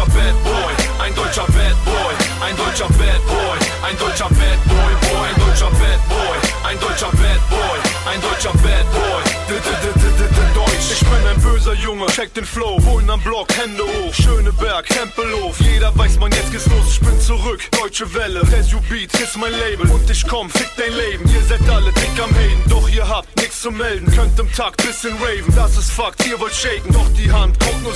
deutscher Bad Boy, ein deutscher Bad Boy, ein deutscher Bad Boy, ein deutscher Bad Boy, Boy, ein deutscher Bad Boy, ein deutscher Bad Boy, ein deutscher Bad Boy, Deutsch. Ich bin ein böser Junge, check den Flow, Bullen am Block, Hände hoch, Schöneberg, Tempelhof, jeder weiß, man, jetzt geht's los, ich bin zurück, Deutsche Welle, Resu Beats, ist mein Label und ich komm, fick dein Leben, ihr seid alle dick am Haten, doch ihr habt nichts zu melden, könnt im Takt bisschen raven, das ist Fakt, ihr wollt shaken, doch die Hand kommt nur